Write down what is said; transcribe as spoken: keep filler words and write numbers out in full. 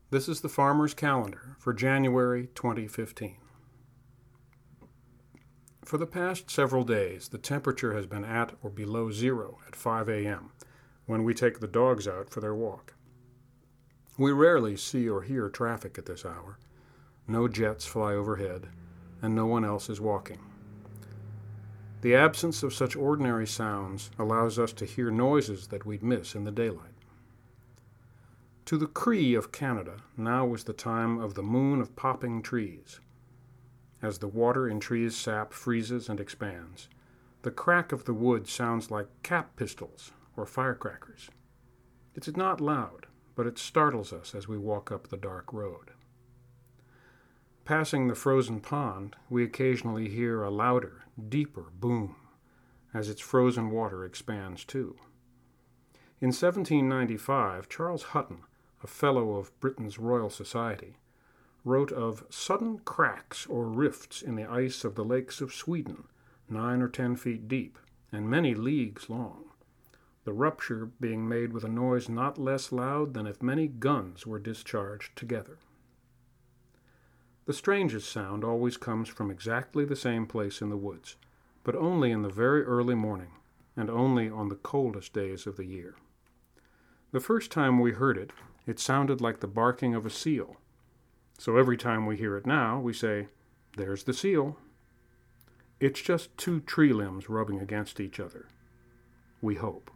This is the Farmer's Calendar for January twenty fifteen. For the past several days, the temperature has been at or below zero at five a.m. when we take the dogs out for their walk. We rarely see or hear traffic at this hour. No jets fly overhead, and no one else is walking. The absence of such ordinary sounds allows us to hear noises that we'd miss in the daylight. To the Cree of Canada, now was the time of the moon of popping trees. As the water in trees' sap freezes and expands, the crack of the wood sounds like cap pistols or firecrackers. It is not loud, but it startles us as we walk up the dark road. Passing the frozen pond, we occasionally hear a louder, deeper boom as its frozen water expands too. In seventeen ninety-five, Charles Hutton, a Fellow of Britain's Royal Society, wrote of sudden cracks or rifts in the ice of the lakes of Sweden, nine or ten feet deep, and many leagues long, the rupture being made with a noise not less loud than if many guns were discharged together. The strangest sound always comes from exactly the same place in the woods, but only in the very early morning, and only on the coldest days of the year. The first time we heard it, it sounded like the barking of a seal. So every time we hear it now, we say, "There's the seal." It's just two tree limbs rubbing against each other. We hope.